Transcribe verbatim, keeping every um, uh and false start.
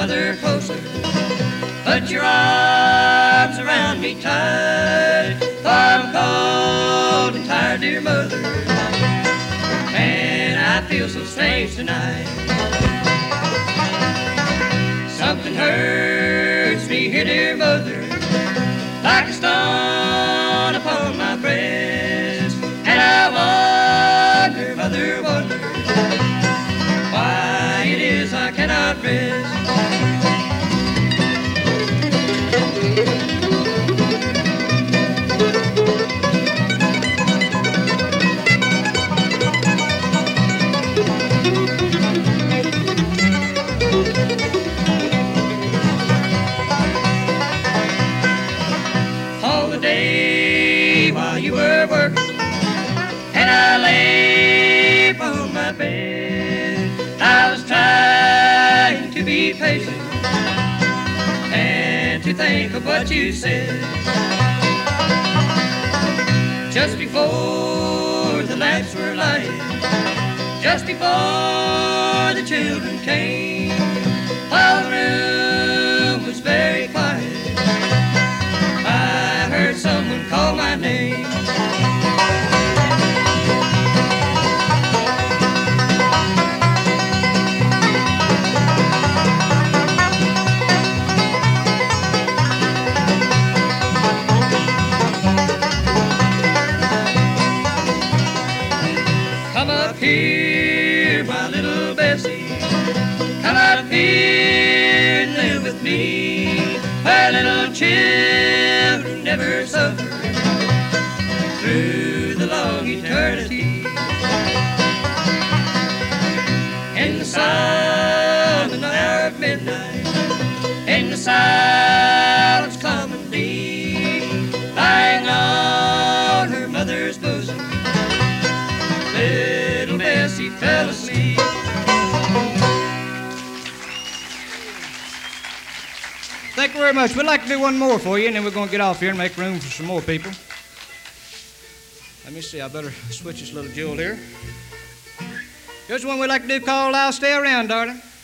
mother closer. Put your arms around me tight, for I'm cold and tired, dear mother, and I feel so strange tonight. Something hurts me here, dear mother, like a stone upon my breast, and I wonder, mother, wonder why it is I cannot rest. All the day while you were working, and I lay upon my bed, I was trying to be patient and to think of what you said. Just before the lamps were lighted, just before the children came, while the room was very quiet, I heard someone call my name. Come up here, my little Bessie, come up here and live with me, where little children never suffer through the long eternity. In the silent hour of midnight, in the silence commonly, lying on her mother's bosom, little Bessie fell asleep. Thank you very much. We'd like to do one more for you, and then we're going to get off here and make room for some more people. Let me see. I better switch this little jewel here. Here's one we'd like to do called I'll Stay Around, Darling.